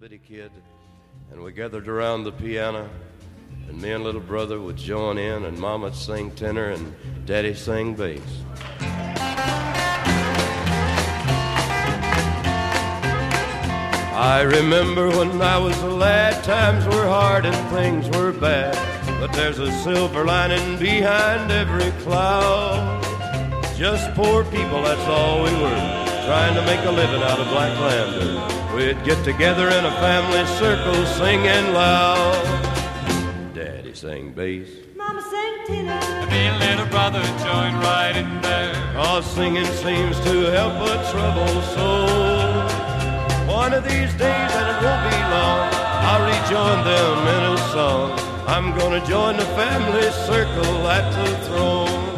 bitty kid, and we gathered around the piano, and me and little brother would join in, and Mama'd sing tenor, and Daddy sang bass. I remember when I was a lad, times were hard and things were bad, but there's a silver lining behind every cloud. Just poor people, that's all we were, trying to make a living out of Black Lander. We'd get together in a family circle singing loud. Daddy sang bass, Mama sang tenor, and me and little brother joined right in there. 'Cause singing seems to help a troubled soul. One of these days, and it won't be long, I'll rejoin them in a song. I'm gonna join the family circle at the throne.